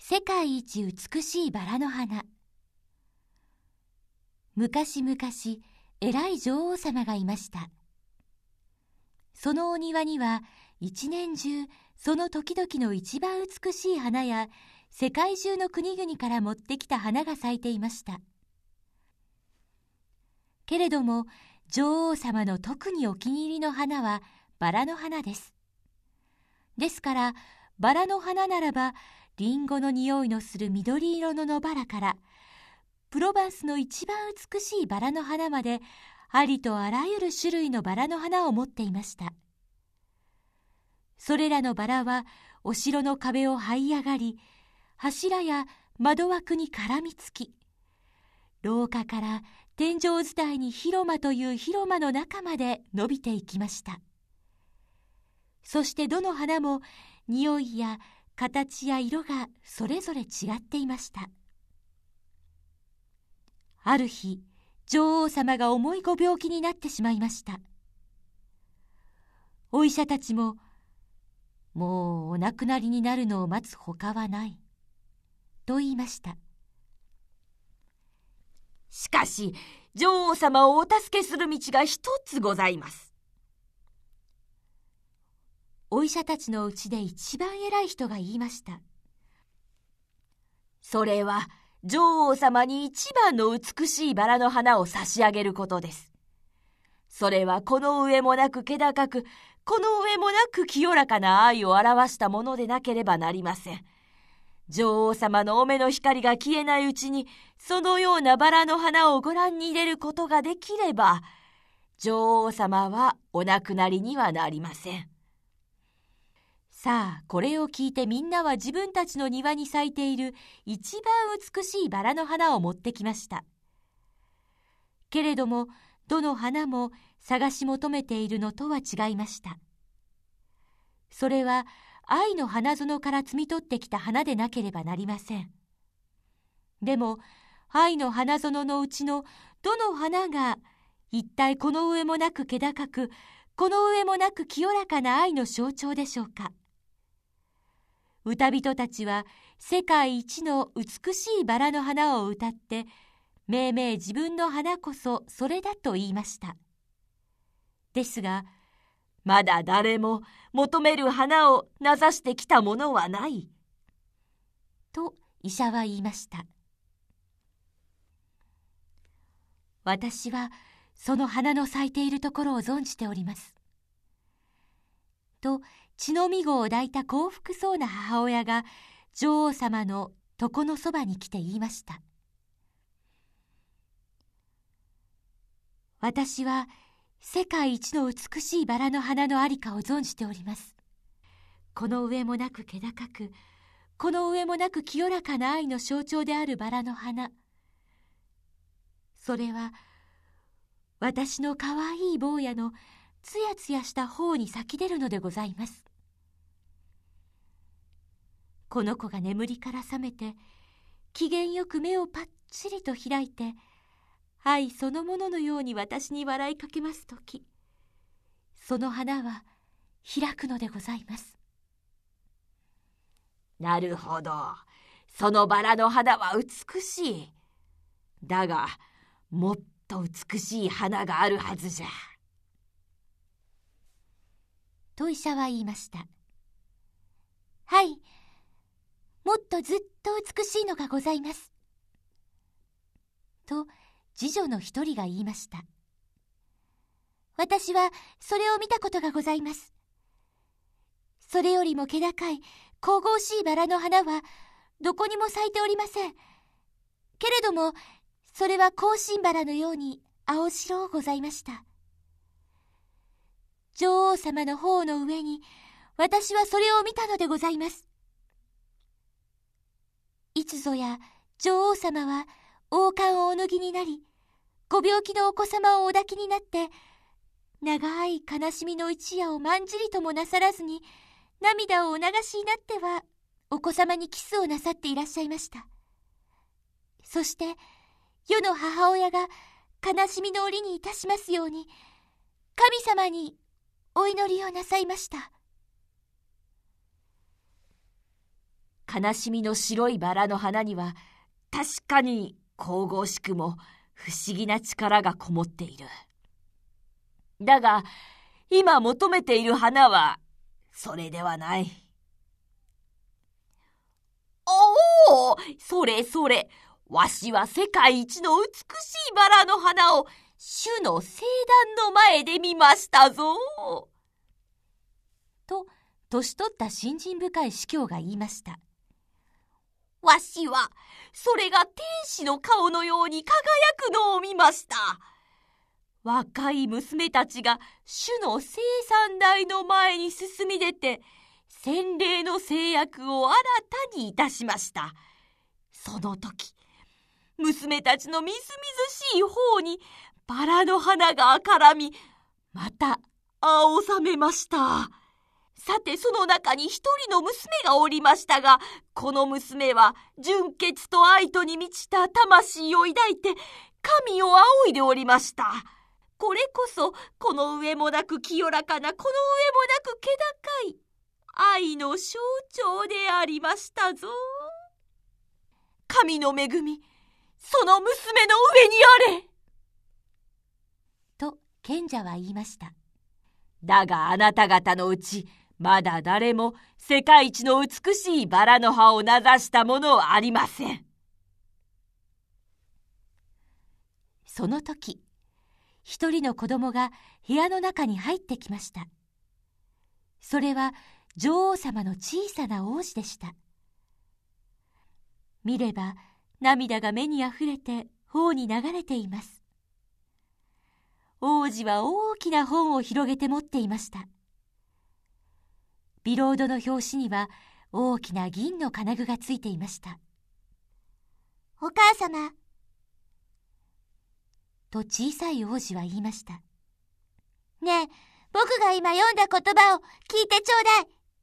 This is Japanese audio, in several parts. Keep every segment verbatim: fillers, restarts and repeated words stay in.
世界一美しいバラの花。昔々、偉い女王様がいました。そのお庭には一年中その時々の一番美しい花や世界中の国々から持ってきた花が咲いていました。けれども女王様の特にお気に入りの花はバラの花です。ですからバラの花ならばリンゴの匂いのする緑色の野バラからプロバンスの一番美しいバラの花までありとあらゆる種類のバラの花を持っていました。それらのバラはお城の壁を這い上がり、柱や窓枠に絡みつき、廊下から天井伝いに広間という広間の中まで伸びていきました。そしてどの花も匂いや形や色がそれぞれ違っていました。ある日、女王様が重いご病気になってしまいました。お医者たちも、もうお亡くなりになるのを待つほかはない、と言いました。 しかし、女王様をお助けする道が一つございます。 お医者たちのうちで一番偉い人が言いました。 それは、女王様に一番の美しいバラの花を差し上げることです。それはこの上もなく気高く、この上もなく清らかな愛を表したものでなければなりません。女王様のお目の光が消えないうちに、そのようなバラの花をご覧に入れることができれば、女王様はお亡くなりにはなりません。 さあ、これを聞いてみんなは自分たちの庭に咲いている一番美しいバラの花を持ってきました。けれども、どの花も探し求めているのとは違いました。それは愛の花園から摘み取ってきた花でなければなりません。でも、愛の花園のうちのどの花が一体この上もなく気高く、この上もなく清らかな愛の象徴でしょうか。歌人たちは世界一の美しいバラの花を歌って、めいめい自分の花こそそれだと言いました。ですが、 まだ誰も求める花を名指してきたものはない。 と医者は言いました。私はその花の咲いているところを存じております。と血のみ子を抱いた幸福そうな母親が女王様の床のそばに来て言いました。私は世界一の美しいバラの花のありかを存じております。この上もなく気高く、この上もなく清らかな愛の象徴であるバラの花。それは私のかわいい坊やのつやつやした頬に咲き出るのでございます。この子が眠りから覚めて、機嫌よく目をパッチリと開いて、愛そのもののように私に笑いかけますとき、その花は開くのでございます。 なるほど。そのバラの花は美しい。だが、もっと美しい花があるはずじゃ。 と医者は言いました。はい、もっとずっと美しいのがございます。と次女の一人が言いました。私はそれを見たことがございます。それよりも気高い神々しいバラの花はどこにも咲いておりません。けれどもそれは香辛バラのように青白うございました。女王様の頬の上に私はそれを見たのでございます。いつぞや女王様は王冠をお脱ぎになり、ご病気のお子様をお抱きになって、長い悲しみの一夜をまんじりともなさらずに、涙をお流しになっては、お子様にキスをなさっていらっしゃいました。そして、世の母親が悲しみの折にいたしますように、神様にお祈りをなさいました。 悲しみの白いバラの花には確かに神々しくも不思議な力がこもっている。だが今求めている花はそれではない。おお、それそれ、わしは世界一の美しいバラの花を主の聖壇の前で見ましたぞ。 と年取った信心深い司教が言いました。 わしはそれが天使の顔のように輝くのを見ました。若い娘たちが主の聖餐台の前に進み出て、洗礼の誓約を新たにいたしました。その時、娘たちのみずみずしい頬にバラの花が絡み、また青ざめました。さてその中に一人の娘がおりましたが、この娘は純潔と愛とに満ちた魂を抱いて神を仰いでおりました。これこそこの上もなく清らかな、この上もなく気高い愛の象徴でありましたぞ。神の恵み、その娘の上にあれ。 と賢者は言いました。 だがあなた方のうちまだ誰も世界一の美しいバラの葉を名指したものはありません。 その時、一人の子供が部屋の中に入ってきました。それは女王様の小さな王子でした。見れば涙が目にあふれて頬に流れています。王子は大きな本を広げて持っていました。ビロードの表紙には大きな銀の金具がついていました。 お母様、 と小さい王子は言いました。 ねえ、僕が今読んだ言葉を聞いてちょうだい。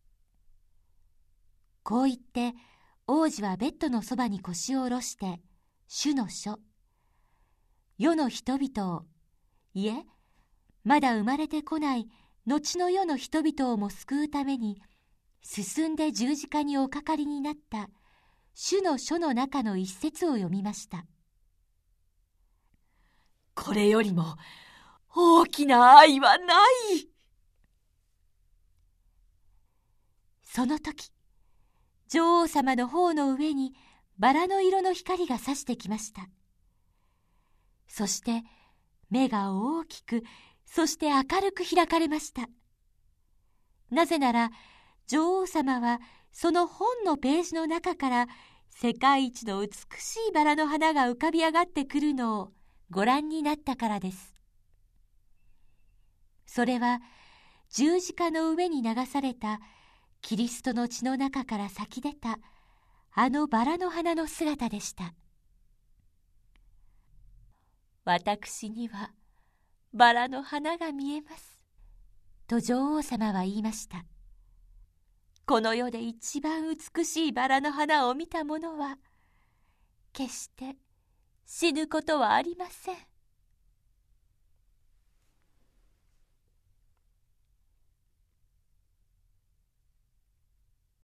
こう言って王子はベッドのそばに腰を下ろして主の書、世の人々を、いえまだ生まれてこない後の世の人々をも救うために進んで十字架におかかりになった主の書の中の一節を読みました。 これよりも大きな愛はない。 その時、女王様の頬の上にバラの色の光が差してきました。そして目が大きく、そして明るく開かれました。なぜなら女王様はその本のページの中から世界一の美しいバラの花が浮かび上がってくるのをご覧になったからです。それは十字架の上に流されたキリストの血の中から咲き出たあのバラの花の姿でした。私にはバラの花が見えます、と女王様は言いました。この世で一番美しいバラの花を見た者は決して死ぬことはありません。